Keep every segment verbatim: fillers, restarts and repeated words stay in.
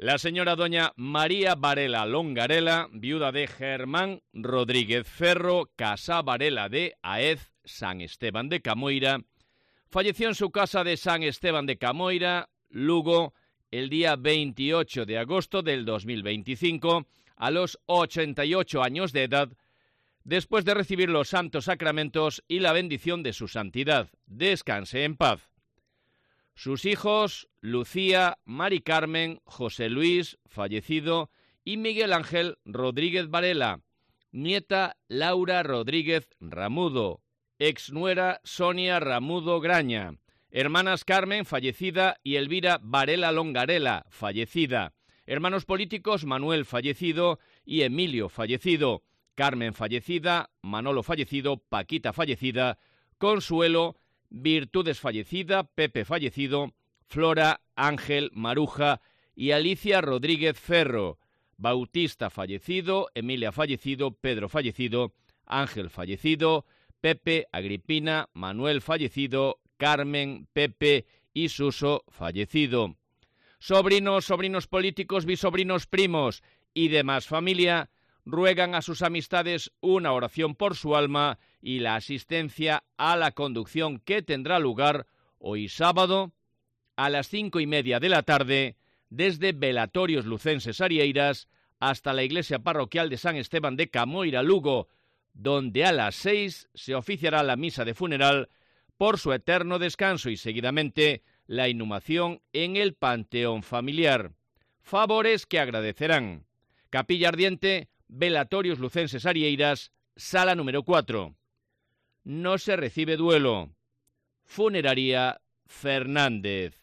La señora doña María Varela Longarela, viuda de Germán Rodríguez Ferro, Casa Varela de Aez, San Esteban de Camoira, falleció en su casa de San Esteban de Camoira, Lugo, el día veintiocho de agosto del dos mil veinticinco, a los ochenta y ocho años de edad, después de recibir los santos sacramentos y la bendición de su santidad. Descanse en paz. Sus hijos, Lucía, Mari Carmen, José Luis, fallecido, y Miguel Ángel Rodríguez Varela, nieta Laura Rodríguez Ramudo, exnuera Sonia Ramudo Graña, hermanas Carmen, fallecida, y Elvira Varela Longarela, fallecida, hermanos políticos Manuel, fallecido, y Emilio, fallecido, Carmen, fallecida, Manolo, fallecido, Paquita, fallecida, Consuelo, Virtudes, fallecida, Pepe, fallecido, Flora, Ángel, Maruja y Alicia Rodríguez Ferro, Bautista, fallecido, Emilia, fallecido, Pedro, fallecido, Ángel, fallecido, Pepe, Agripina, Manuel, fallecido, Carmen, Pepe y Suso, fallecido. Sobrinos, sobrinos políticos, bisobrinos, primos y demás familia ruegan a sus amistades una oración por su alma y la asistencia a la conducción que tendrá lugar hoy sábado a las cinco y media de la tarde desde Velatorios Lucenses Arieiras hasta la iglesia parroquial de San Esteban de Camoira, Lugo, donde a las seis se oficiará la misa de funeral por su eterno descanso y seguidamente la inhumación en el panteón familiar. Favores que agradecerán. Capilla Ardiente, Velatorios Lucenses Arieiras, sala número cuatro. No se recibe duelo. Funeraria Fernández.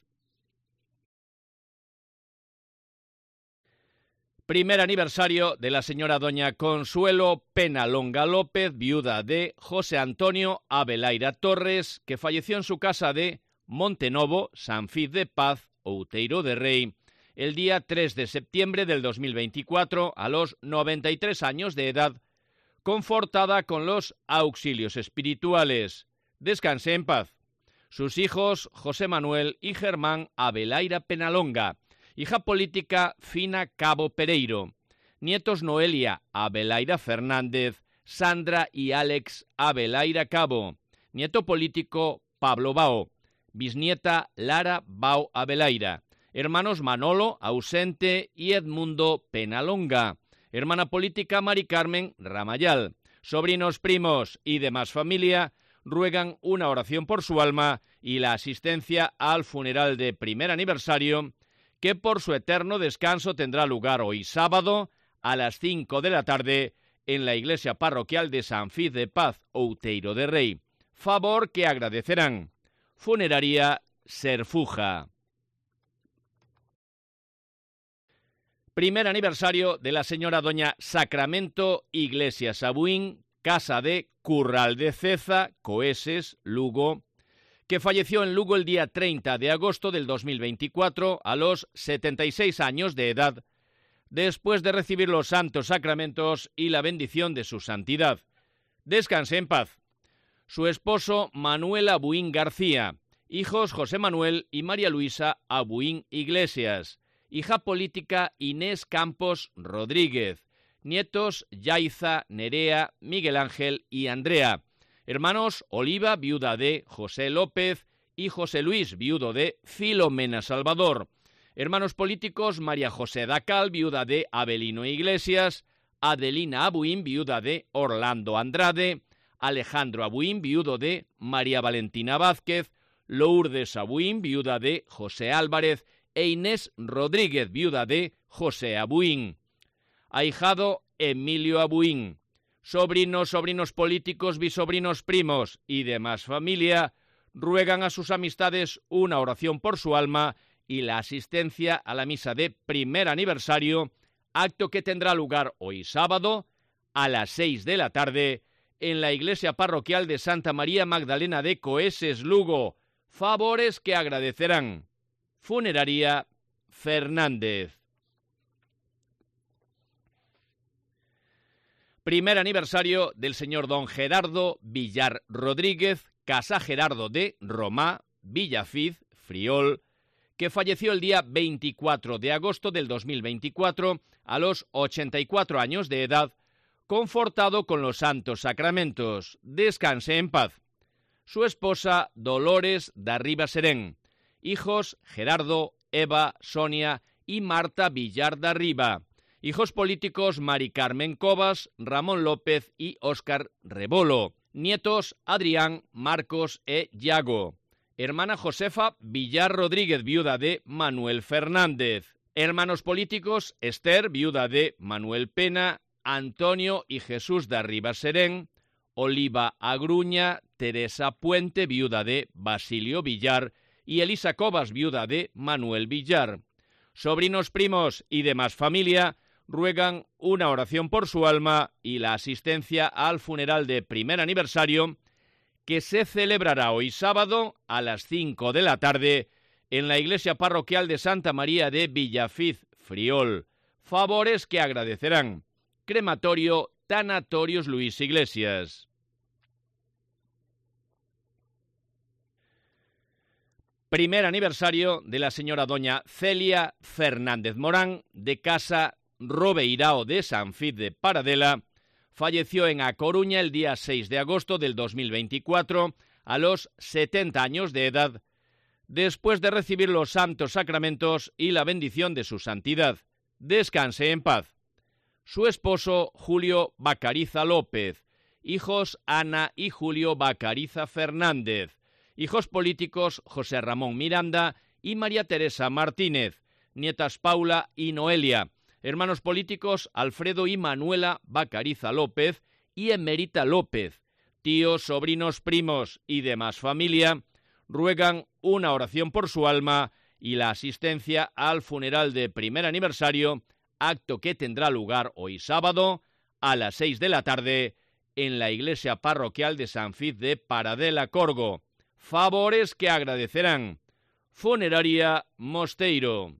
Primer aniversario de la señora doña Consuelo Penalonga López, viuda de José Antonio Abelaira Torres, que falleció en su casa de Montenovo, San Fid de Paz, Outeiro de Rei, el día tres de septiembre del dos mil veinticuatro, a los noventa y tres años de edad, confortada con los auxilios espirituales. Descanse en paz. Sus hijos, José Manuel y Germán Abelaira Penalonga, hija política Fina Cabo Pereiro, nietos Noelia Abelaira Fernández, Sandra y Alex Abelaira Cabo, nieto político Pablo Bao, bisnieta Lara Bao Abelaira, hermanos Manolo, ausente, y Edmundo Penalonga, hermana política Mari Carmen Ramayal, sobrinos, primos y demás familia ruegan una oración por su alma y la asistencia al funeral de primer aniversario que por su eterno descanso tendrá lugar hoy sábado a las cinco de la tarde en la iglesia parroquial de San Fid de Paz, Outeiro de Rei. Favor que agradecerán. Funeraria Serfuja. Primer aniversario de la señora doña Sacramento Iglesias Abuín, casa de Curral de Ceza, Coeses, Lugo, que falleció en Lugo el día treinta de agosto del dos mil veinticuatro a los setenta y seis años de edad, después de recibir los santos sacramentos y la bendición de su santidad. Descanse en paz. Su esposo Manuel Abuín García, hijos José Manuel y María Luisa Abuín Iglesias, hija política Inés Campos Rodríguez, nietos Yaiza, Nerea, Miguel Ángel y Andrea, hermanos Oliva, viuda de José López, y José Luis, viudo de Filomena Salvador, hermanos políticos María José Dacal, viuda de Abelino Iglesias, Adelina Abuín, viuda de Orlando Andrade, Alejandro Abuín, viudo de María Valentina Vázquez, Lourdes Abuín, viuda de José Álvarez, e Inés Rodríguez, viuda de José Abuín. Ahijado Emilio Abuín. Sobrinos, sobrinos políticos, bisobrinos, primos y demás familia ruegan a sus amistades una oración por su alma y la asistencia a la misa de primer aniversario, acto que tendrá lugar hoy sábado a las seis de la tarde en la iglesia parroquial de Santa María Magdalena de Coeses, Lugo. Favores que agradecerán. Funeraria Fernández. Primer aniversario del señor don Gerardo Villar Rodríguez, Casa Gerardo de Romá, Villafid, Friol, que falleció el día veinticuatro de agosto del dos mil veinticuatro a los ochenta y cuatro años de edad, confortado con los santos sacramentos. Descanse en paz. Su esposa Dolores Darriba Serén. Hijos Gerardo, Eva, Sonia y Marta Villar Darriba. Hijos políticos Mari Carmen Cobas, Ramón López y Óscar Rebolo. Nietos Adrián, Marcos e Yago. Hermana Josefa Villar Rodríguez, viuda de Manuel Fernández. Hermanos políticos Esther, viuda de Manuel Pena, Antonio y Jesús Darriba Serén. Oliva Agruña, Teresa Puente, viuda de Basilio Villar, y Elisa Cobas, viuda de Manuel Villar. Sobrinos, primos y demás familia ruegan una oración por su alma y la asistencia al funeral de primer aniversario que se celebrará hoy sábado a las cinco de la tarde en la iglesia parroquial de Santa María de Villafiz, Friol. Favores que agradecerán. Crematorio Tanatorios Luis Iglesias. Primer aniversario de la señora doña Celia Fernández Morán, de Casa Robeirao de San Fid de Paradela. Falleció en A Coruña el día seis de agosto del dos mil veinticuatro a los setenta años de edad, después de recibir los santos sacramentos y la bendición de su santidad. Descanse en paz. Su esposo Julio Bacariza López. Hijos Ana y Julio Bacariza Fernández. Hijos políticos José Ramón Miranda y María Teresa Martínez. Nietas Paula y Noelia. Hermanos políticos Alfredo y Manuela Bacariza López y Emerita López. Tíos, sobrinos, primos y demás familia ruegan una oración por su alma y la asistencia al funeral de primer aniversario, acto que tendrá lugar hoy sábado a las seis de la tarde en la iglesia parroquial de San Fid de Paradela, Corgo. Favores que agradecerán. Funeraria Mosteiro.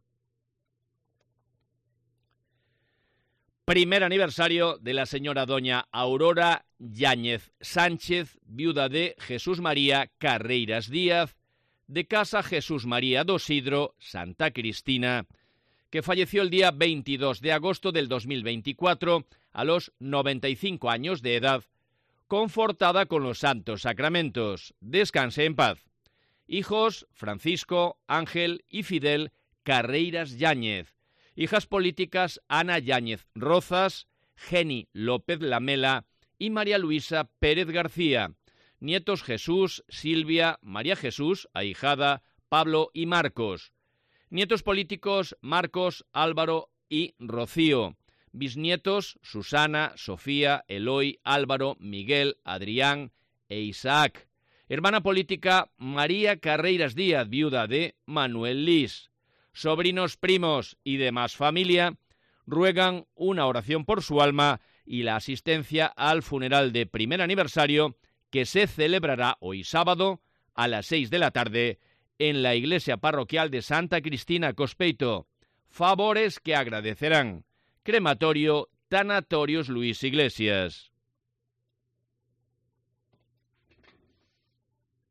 Primer aniversario de la señora doña Aurora Yáñez Sánchez, viuda de Jesús María Carreiras Díaz, de Casa Jesús María Dosidro, Santa Cristina, que falleció el día veintidós de agosto del dos mil veinticuatro a los noventa y cinco años de edad, confortada con los santos sacramentos. Descanse en paz. Hijos Francisco, Ángel y Fidel Carreiras Yáñez. Hijas políticas Ana Yáñez Rozas, Geni López Lamela y María Luisa Pérez García. Nietos Jesús, Silvia, María Jesús, ahijada, Pablo y Marcos. Nietos políticos Marcos, Álvaro y Rocío. Bisnietos Susana, Sofía, Eloy, Álvaro, Miguel, Adrián e Isaac. Hermana política María Carreiras Díaz, viuda de Manuel Lis. Sobrinos, primos y demás familia ruegan una oración por su alma y la asistencia al funeral de primer aniversario que se celebrará hoy sábado a las seis de la tarde en la iglesia parroquial de Santa Cristina Cospeito. Favores que agradecerán. Crematorio Tanatorios Luis Iglesias.